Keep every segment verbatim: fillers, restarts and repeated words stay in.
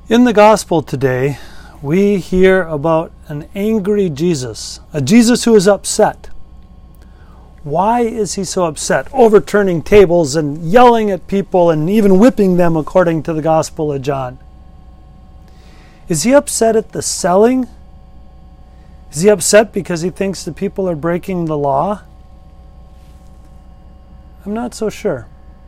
In the gospel today, we hear about an angry Jesus, a Jesus who is upset. Why is he so upset? Overturning tables and yelling at people and even whipping them according to the Gospel of John. Is he upset at the selling? Is he upset because he thinks the people are breaking the law? I'm not so sure.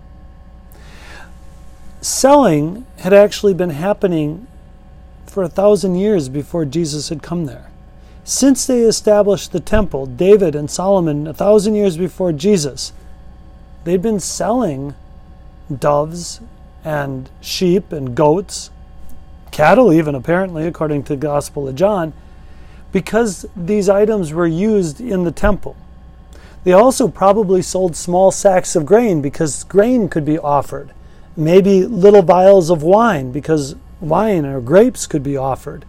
Selling had actually been happening for a thousand years before Jesus had come there. Since they established the temple, David and Solomon, a thousand years before Jesus, they'd been selling doves and sheep and goats, cattle even apparently, according to the Gospel of John, because these items were used in the temple. They also probably sold small sacks of grain because grain could be offered. Maybe little vials of wine because wine or grapes could be offered.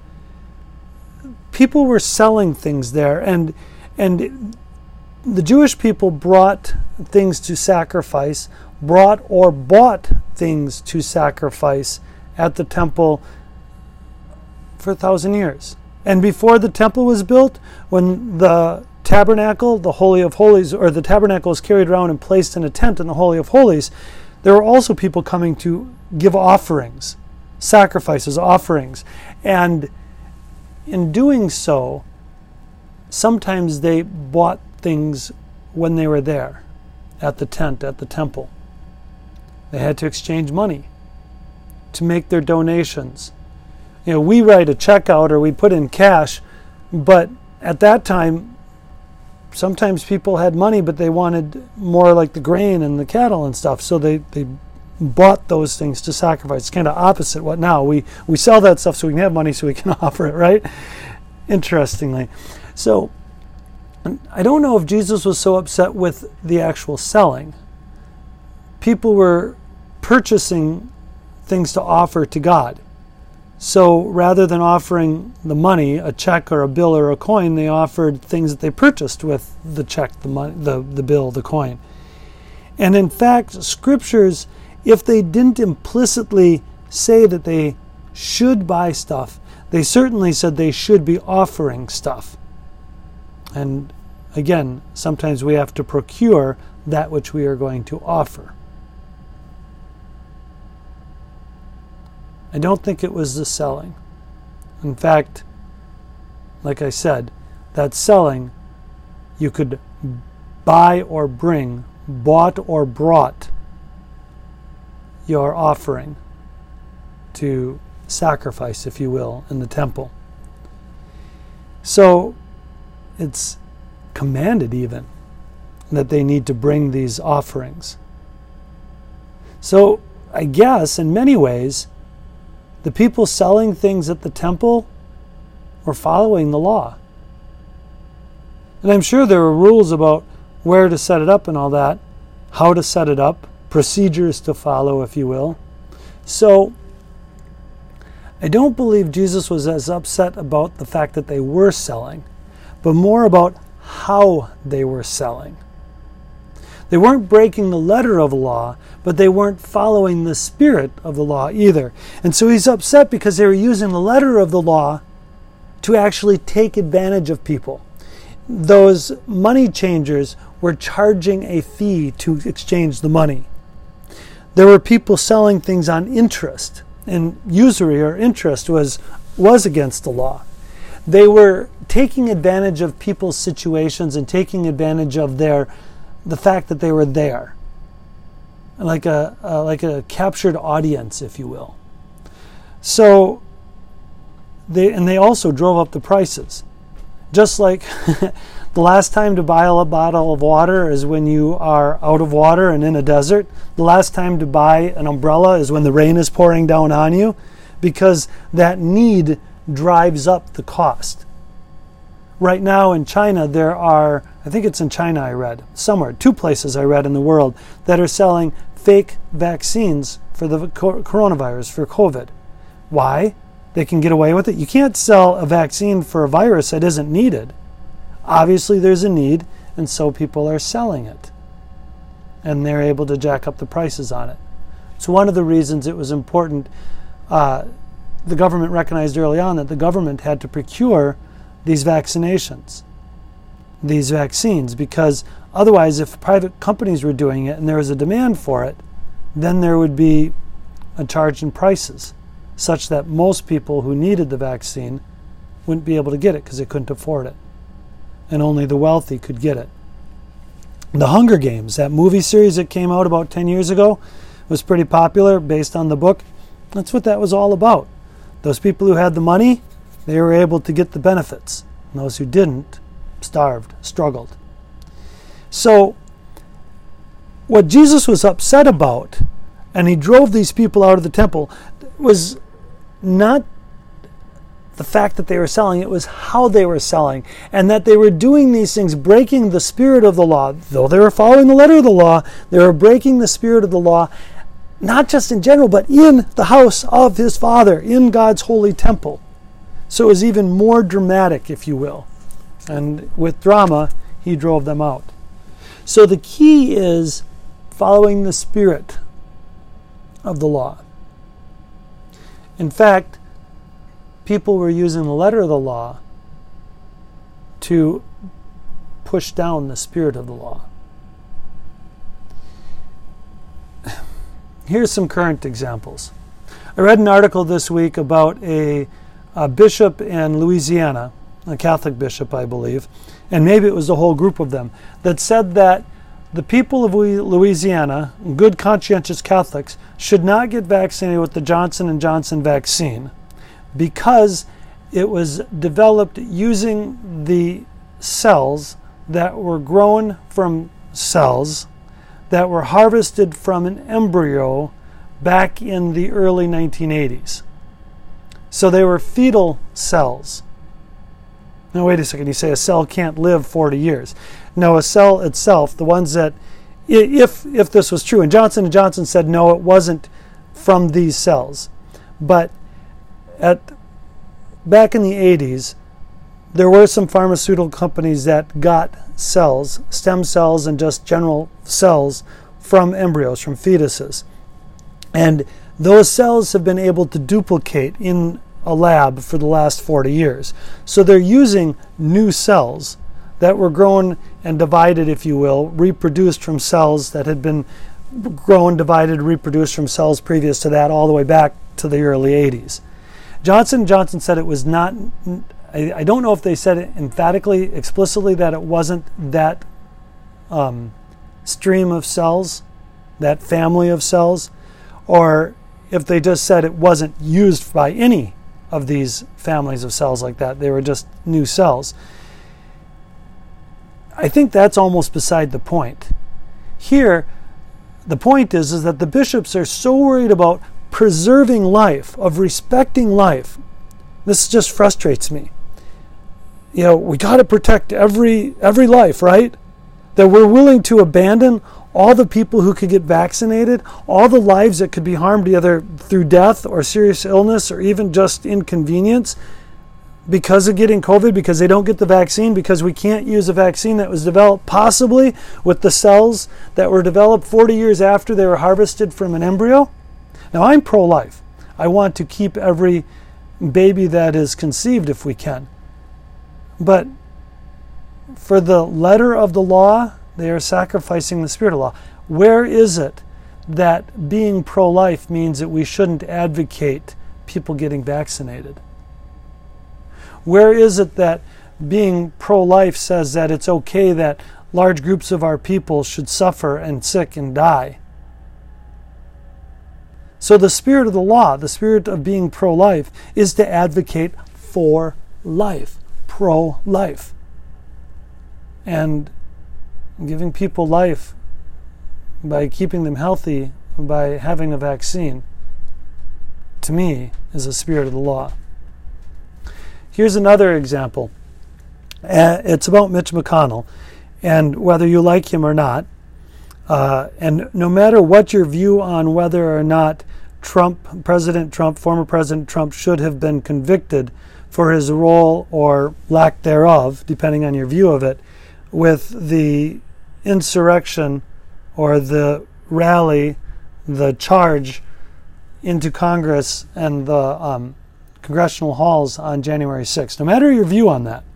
People were selling things there, and and the Jewish people brought things to sacrifice, brought or bought things to sacrifice at the temple for a thousand years. And before the temple was built, when the tabernacle, the Holy of Holies, or the tabernacle was carried around and placed in a tent in the Holy of Holies, there were also people coming to give offerings, sacrifices, offerings. And in doing so, sometimes they bought things when they were there, at the tent, at the temple. They had to exchange money to make their donations. You know, we write a check out or we put in cash, but at that time, sometimes people had money, but they wanted more like the grain and the cattle and stuff, so they, they bought those things to sacrifice. It's kind of opposite what now. We, we sell that stuff so we can have money so we can offer it, right? Interestingly. So, I don't know if Jesus was so upset with the actual selling. People were purchasing things to offer to God. So rather than offering the money, a check or a bill or a coin, they offered things that they purchased with the check, the money, the, the bill, the coin. And in fact, scriptures, if they didn't implicitly say that they should buy stuff, they certainly said they should be offering stuff. And again, sometimes we have to procure that which we are going to offer. I don't think it was the selling. In fact, like I said, that selling, you could buy or bring, bought or brought your offering to sacrifice, if you will, in the temple. So it's commanded even that they need to bring these offerings. So I guess in many ways, the people selling things at the temple were following the law. And I'm sure there were rules about where to set it up and all that, how to set it up, procedures to follow, if you will. So, I don't believe Jesus was as upset about the fact that they were selling, but more about how they were selling. They weren't breaking the letter of the law, but they weren't following the spirit of the law either. And so he's upset because they were using the letter of the law to actually take advantage of people. Those money changers were charging a fee to exchange the money. There were people selling things on interest, and usury or interest was, was against the law. They were taking advantage of people's situations and taking advantage of their the fact that they were there, like a uh, like a captured audience, if you will. So they and they also drove up the prices, just like the last time to buy a bottle of water is when you are out of water and in a desert. The last time to buy an umbrella is when the rain is pouring down on you, because that need drives up the cost. Right now in China, there are, I think it's in China I read, somewhere, two places I read in the world that are selling fake vaccines for the coronavirus, for COVID. Why? They can get away with it. You can't sell a vaccine for a virus that isn't needed. Obviously there's a need, and so people are selling it. And they're able to jack up the prices on it. It's one of the reasons it was important uh, the government recognized early on that the government had to procure these vaccinations, these vaccines, because otherwise, if private companies were doing it and there was a demand for it, then there would be a charge in prices, such that most people who needed the vaccine wouldn't be able to get it because they couldn't afford it. And only the wealthy could get it. The Hunger Games, that movie series that came out about ten years ago, was pretty popular based on the book. That's what that was all about. Those people who had the money, they were able to get the benefits. And those who didn't, starved, struggled. So, what Jesus was upset about, and he drove these people out of the temple, was not the fact that they were selling, it was how they were selling, and that they were doing these things, breaking the spirit of the law. Though they were following the letter of the law, they were breaking the spirit of the law, not just in general, but in the house of his Father, in God's holy temple. So it was even more dramatic, if you will. And with drama, he drove them out. So the key is following the spirit of the law. In fact, people were using the letter of the law to push down the spirit of the law. Here's some current examples. I read an article this week about a, a bishop in Louisiana, a Catholic bishop, I believe, and maybe it was a whole group of them, that said that the people of Louisiana, good conscientious Catholics, should not get vaccinated with the Johnson and Johnson vaccine because it was developed using the cells that were grown from cells that were harvested from an embryo back in the early nineteen eighties. So they were fetal cells. Now wait a second, you say a cell can't live forty years. No, a cell itself, the ones that, if if this was true, and Johnson and Johnson said no, it wasn't from these cells. But at back in the eighties, there were some pharmaceutical companies that got cells, stem cells and just general cells from embryos, from fetuses. And those cells have been able to duplicate in a lab for the last forty years. So they're using new cells that were grown and divided, if you will, reproduced from cells that had been grown, divided, reproduced from cells previous to that, all the way back to the early eighties. Johnson and Johnson said it was not, I, I don't know if they said it emphatically, explicitly, that it wasn't that um, stream of cells, that family of cells, or if they just said it wasn't used by any of these families of cells like that. They were just new cells. I think that's almost beside the point. Here, the point is, is that the bishops are so worried about preserving life, of respecting life. This just frustrates me. You know, we got to protect every every life, right? That we're willing to abandon all the people who could get vaccinated, all the lives that could be harmed either through death or serious illness or even just inconvenience because of getting COVID, because they don't get the vaccine, because we can't use a vaccine that was developed possibly with the cells that were developed forty years after they were harvested from an embryo. Now, I'm pro-life. I want to keep every baby that is conceived if we can. But for the letter of the law, they are sacrificing the spirit of law. Where is it that being pro-life means that we shouldn't advocate people getting vaccinated? Where is it that being pro-life says that it's okay that large groups of our people should suffer and sick and die? So the spirit of the law, the spirit of being pro-life, is to advocate for life, pro-life. And giving people life by keeping them healthy, by having a vaccine, to me, is the spirit of the law. Here's another example. Uh, it's about Mitch McConnell, and whether you like him or not, uh, and no matter what your view on whether or not Trump, President Trump, former President Trump should have been convicted for his role or lack thereof, depending on your view of it, with the insurrection or the rally, the charge into Congress and the um, congressional halls on January sixth. No matter your view on that,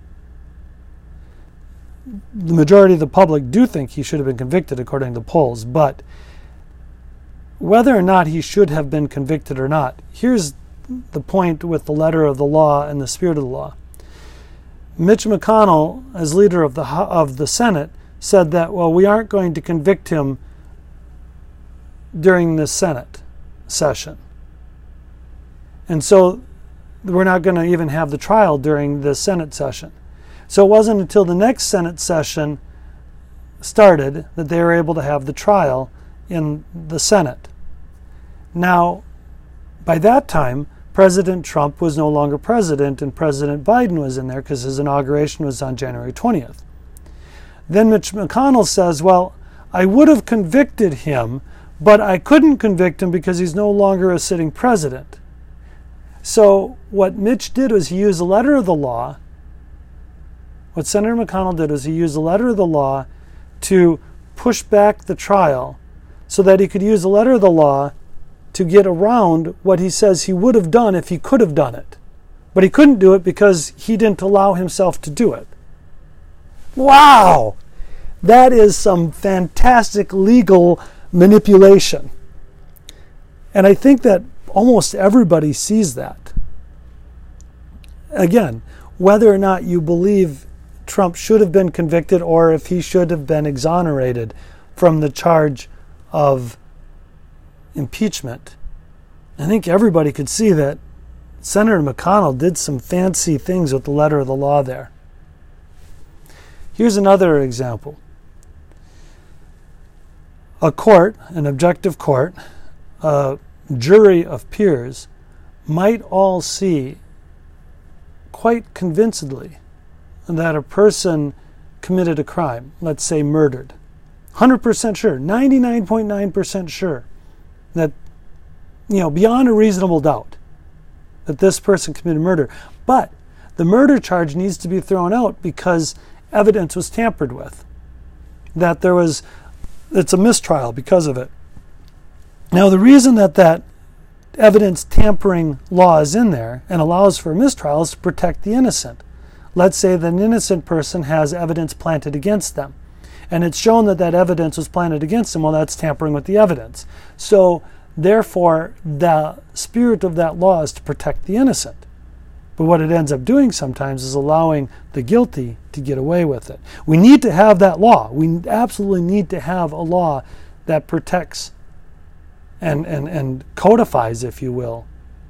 the majority of the public do think he should have been convicted according to the polls, but whether or not he should have been convicted or not, here's the point with the letter of the law and the spirit of the law. Mitch McConnell, as leader of the of the Senate, said that, well, we aren't going to convict him during the Senate session. And so we're not going to even have the trial during the Senate session. So it wasn't until the next Senate session started that they were able to have the trial in the Senate. Now, by that time, President Trump was no longer president and President Biden was in there because his inauguration was on January twentieth. Then Mitch McConnell says, well, I would have convicted him, but I couldn't convict him because he's no longer a sitting president. So what Mitch did was he used the letter of the law. What Senator McConnell did was he used the letter of the law to push back the trial so that he could use the letter of the law to get around what he says he would have done if he could have done it. But he couldn't do it because he didn't allow himself to do it. Wow! That is some fantastic legal manipulation. And I think that almost everybody sees that. Again, whether or not you believe Trump should have been convicted or if he should have been exonerated from the charge of impeachment, I think everybody could see that Senator McConnell did some fancy things with the letter of the law there. Here's another example. A court, an objective court, a jury of peers might all see quite convincingly that a person committed a crime, let's say murdered. one hundred percent sure, ninety-nine point nine percent sure that, you know, beyond a reasonable doubt that this person committed murder. But the murder charge needs to be thrown out because evidence was tampered with. That there was, it's a mistrial because of it. Now, the reason that that evidence tampering law is in there and allows for a mistrial is to protect the innocent. Let's say that an innocent person has evidence planted against them, and it's shown that that evidence was planted against them. Well, that's tampering with the evidence. So, therefore, the spirit of that law is to protect the innocent. But what it ends up doing sometimes is allowing the guilty to get away with it. We need to have that law. We absolutely need to have a law that protects and, and, and codifies, if you will,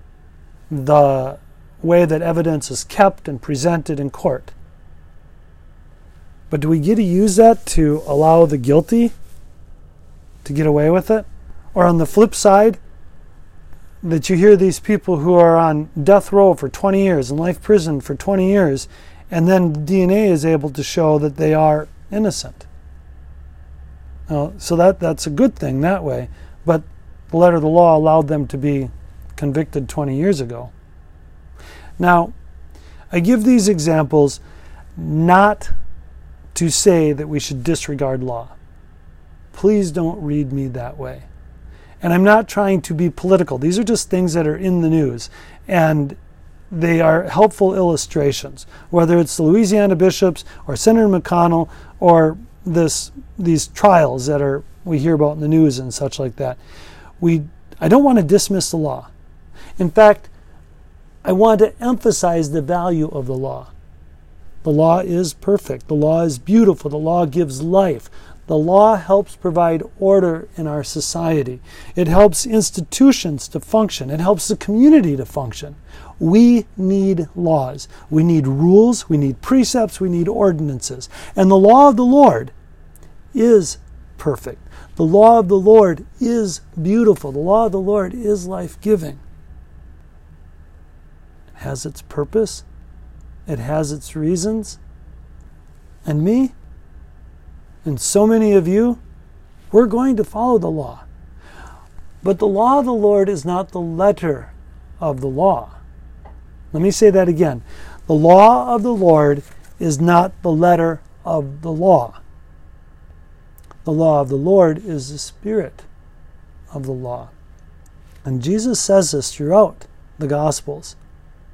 the way that evidence is kept and presented in court. But do we get to use that to allow the guilty to get away with it? Or on the flip side, that you hear these people who are on death row for twenty years, in life prison for twenty years, and then D N A is able to show that they are innocent. Now, so that, that's a good thing that way, but the letter of the law allowed them to be convicted twenty years ago. Now, I give these examples not to say that we should disregard law. Please don't read me that way. And I'm not trying to be political. These are just things that are in the news. And they are helpful illustrations. Whether it's the Louisiana bishops or Senator McConnell or this these trials that are we hear about in the news and such like that. We I don't want to dismiss the law. In fact, I want to emphasize the value of the law. The law is perfect. The law is beautiful. The law gives life. The law helps provide order in our society. It helps institutions to function. It helps the community to function. We need laws. We need rules. We need precepts. We need ordinances. And the law of the Lord is perfect. The law of the Lord is beautiful. The law of the Lord is life-giving. It has its purpose. It has its reasons. And me, and so many of you, we're going to follow the law. But the law of the Lord is not the letter of the law. Let me say that again. The law of the Lord is not the letter of the law. The law of the Lord is the spirit of the law. And Jesus says this throughout the Gospels.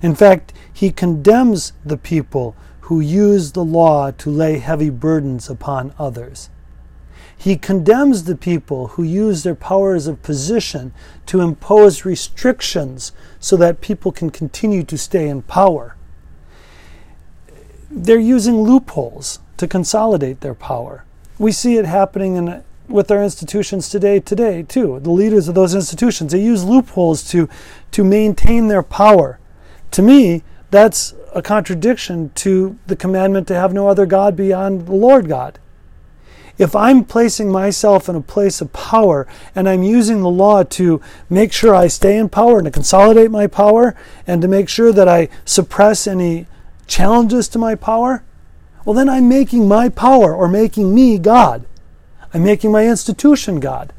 In fact, he condemns the people who use the law to lay heavy burdens upon others. He condemns the people who use their powers of position to impose restrictions so that people can continue to stay in power. They're using loopholes to consolidate their power. We see it happening in, with our institutions today, today too. The leaders of those institutions, they use loopholes to, to maintain their power. To me, that's a contradiction to the commandment to have no other God beyond the Lord God. If I'm placing myself in a place of power and I'm using the law to make sure I stay in power and to consolidate my power and to make sure that I suppress any challenges to my power, well, then I'm making my power or making me God. I'm making my institution God.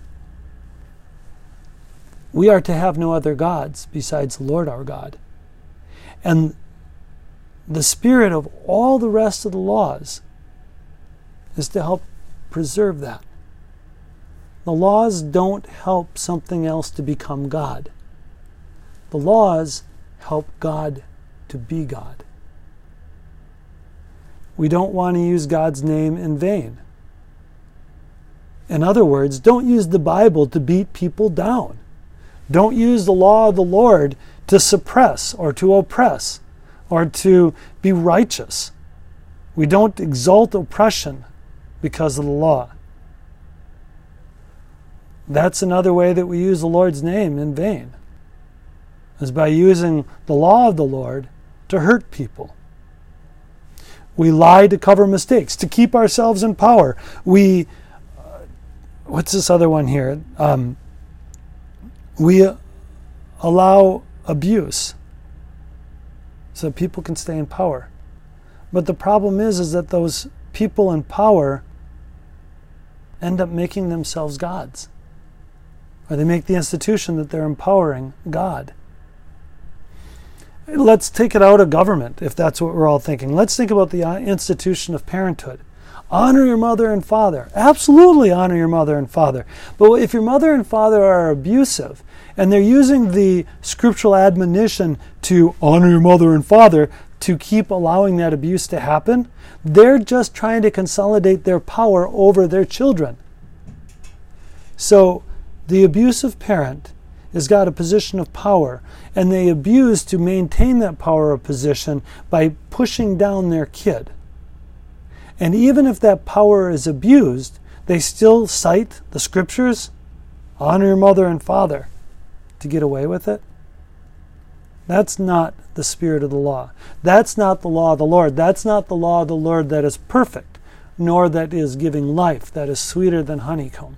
We are to have no other gods besides the Lord our God. And the spirit of all the rest of the laws is to help preserve that. The laws don't help something else to become God. The laws help God to be God. We don't want to use God's name in vain. In other words, don't use the Bible to beat people down. Don't use the law of the Lord to suppress or to oppress or to be righteous. We don't exalt oppression because of the law. That's another way that we use the Lord's name in vain, is by using the law of the Lord to hurt people. We lie to cover mistakes, to keep ourselves in power. We, uh, what's this other one here? Um, we uh, allow abuse so that people can stay in power. But the problem is, is that those people in power end up making themselves gods. Or they make the institution that they're empowering God. Let's take it out of government, if that's what we're all thinking. Let's think about the institution of parenthood. Honor your mother and father. Absolutely honor your mother and father. But if your mother and father are abusive, and they're using the scriptural admonition to honor your mother and father to keep allowing that abuse to happen, they're just trying to consolidate their power over their children. So the abusive parent has got a position of power, and they abuse to maintain that power of position by pushing down their kid. And even if that power is abused, they still cite the scriptures, honor your mother and father, to get away with it. That's not the spirit of the law. That's not the law of the Lord. That's not the law of the Lord that is perfect, nor that is giving life, that is sweeter than honeycomb.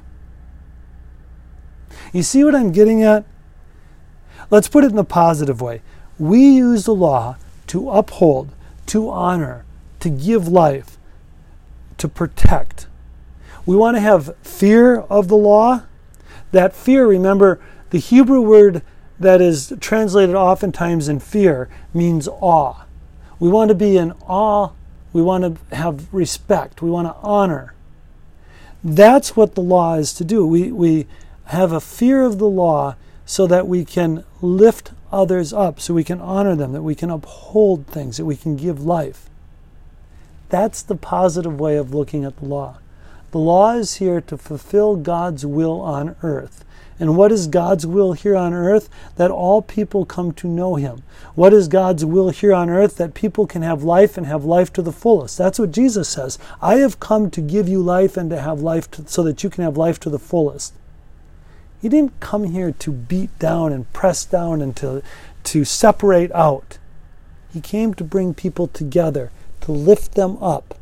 You see what I'm getting at? Let's put it in the positive way. We use the law to uphold, to honor, to give life, to protect. We want to have fear of the law. That fear, remember, the Hebrew word that is translated oftentimes in fear means awe. We want to be in awe. We want to have respect. We want to honor. That's what the law is to do. We, we have a fear of the law so that we can lift others up, so we can honor them, that we can uphold things, that we can give life. That's the positive way of looking at the law. The law is here to fulfill God's will on earth. And what is God's will here on earth? That all people come to know Him. What is God's will here on earth? That people can have life and have life to the fullest. That's what Jesus says. I have come to give you life and to have life to, so that you can have life to the fullest. He didn't come here to beat down and press down and to, to separate out. He came to bring people together, to lift them up,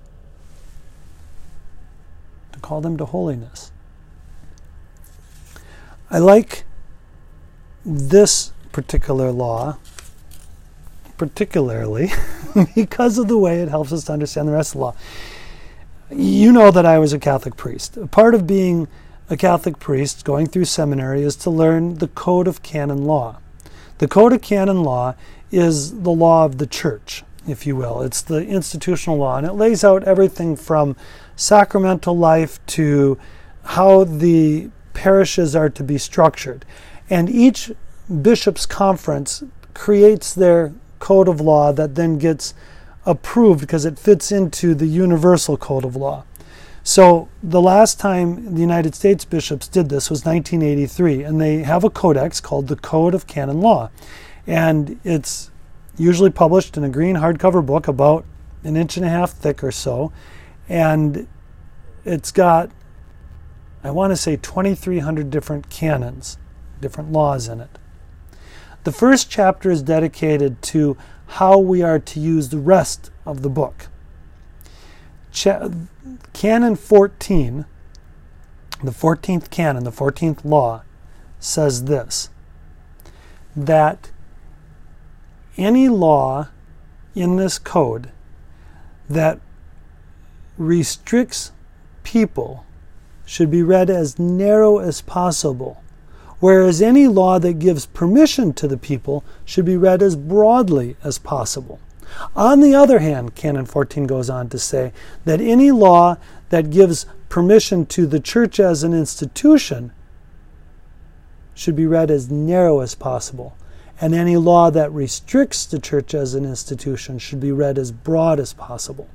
to call them to holiness. I like this particular law, particularly because of the way it helps us to understand the rest of the law. You know that I was a Catholic priest. Part of being a Catholic priest going through seminary is to learn the Code of Canon Law. The Code of Canon Law is the law of the Church, if you will. It's the institutional law, and it lays out everything from sacramental life to how the parishes are to be structured. And each bishop's conference creates their code of law that then gets approved because it fits into the universal code of law. So the last time the United States bishops did this was nineteen eighty-three, and they have a codex called the Code of Canon Law. And it's usually published in a green hardcover book about an inch and a half thick or so. And it's got, I want to say, twenty-three hundred different canons, different laws in it. The first chapter is dedicated to how we are to use the rest of the book. Cha- Canon fourteen, the fourteenth canon, the fourteenth law, says this, that any law in this code that restricts people should be read as narrow as possible, whereas any law that gives permission to the people should be read as broadly as possible. On the other hand, Canon fourteen goes on to say that any law that gives permission to the church as an institution should be read as narrow as possible, and any law that restricts the church as an institution should be read as broad as possible.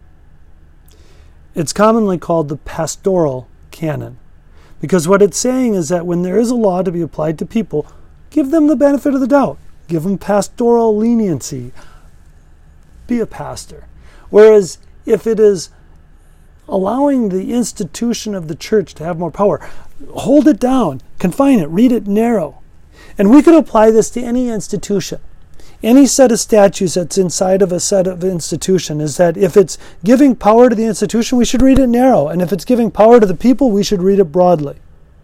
It's commonly called the pastoral canon, because what it's saying is that when there is a law to be applied to people, give them the benefit of the doubt. Give them pastoral leniency. Be a pastor. Whereas if it is allowing the institution of the church to have more power, hold it down, confine it, read it narrow. And we could apply this to any institution. Any set of statutes that's inside of a set of institution is that if it's giving power to the institution, we should read it narrow. And if it's giving power to the people, we should read it broadly.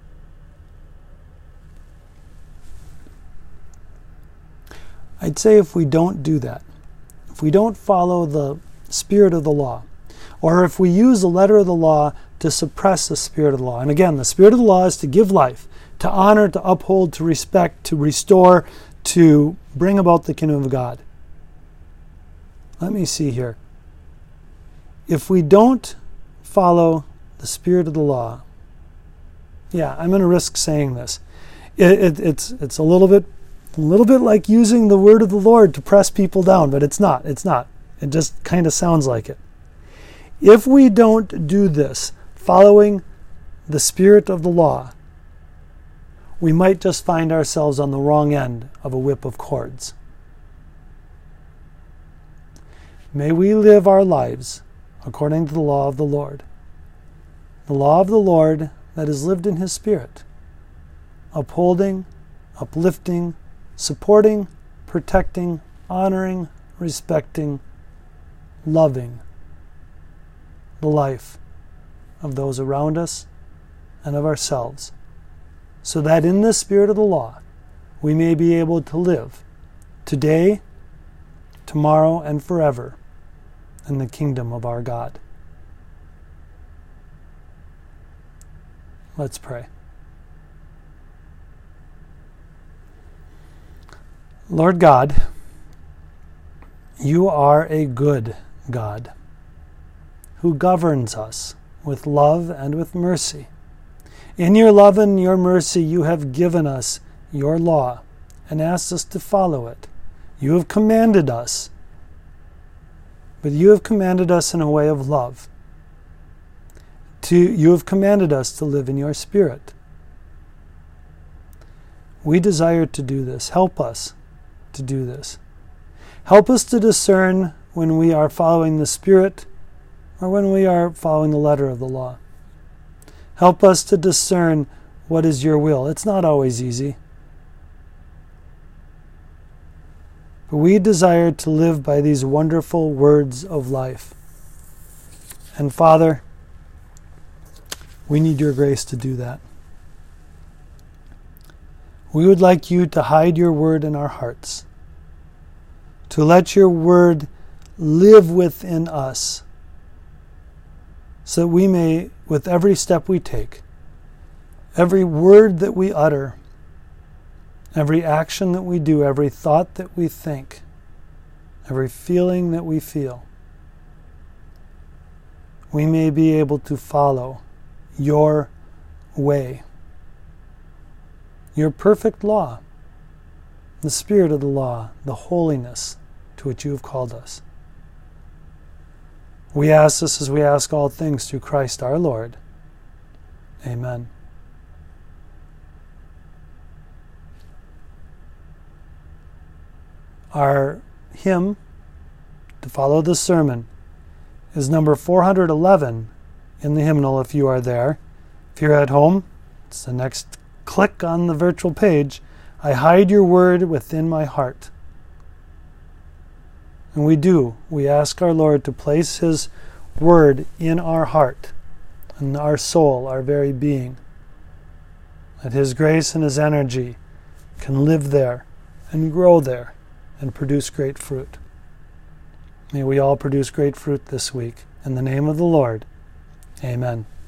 I'd say if we don't do that, if we don't follow the spirit of the law, or if we use the letter of the law to suppress the spirit of the law, and again, the spirit of the law is to give life, to honor, to uphold, to respect, to restore, to bring about the kingdom of God. Let me see here. If we don't follow the spirit of the law, yeah, I'm going to risk saying this. It, it, it's it's a little bit a little bit like using the word of the Lord to press people down, but it's not. It's not. It just kind of sounds like it. If we don't do this, following the spirit of the law, we might just find ourselves on the wrong end of a whip of cords. May we live our lives according to the law of the Lord. The law of the Lord that is lived in His Spirit, upholding, uplifting, supporting, protecting, honoring, respecting, loving the life of those around us and of ourselves, so that in the spirit of the law we may be able to live today, tomorrow, and forever in the kingdom of our God. Let's pray. Lord God, you are a good God who governs us with love and with mercy. In your love and your mercy, you have given us your law and asked us to follow it. You have commanded us, but you have commanded us in a way of love. To, you have commanded us to live in your Spirit. We desire to do this. Help us to do this. Help us to discern when we are following the Spirit or when we are following the letter of the law. Help us to discern what is your will. It's not always easy. But we desire to live by these wonderful words of life. And Father, we need your grace to do that. We would like you to hide your word in our hearts, to let your word live within us, so that we may, with every step we take, every word that we utter, every action that we do, every thought that we think, every feeling that we feel, we may be able to follow your way, your perfect law, the spirit of the law, the holiness to which you have called us. We ask this as we ask all things through Christ our Lord. Amen. Our hymn to follow the sermon is number four hundred eleven in the hymnal if you are there. If you're at home, it's the next click on the virtual page. I hide your word within my heart. And we do. We ask our Lord to place his word in our heart, in our soul, our very being. That his grace and his energy can live there and grow there and produce great fruit. May we all produce great fruit this week. In the name of the Lord, amen.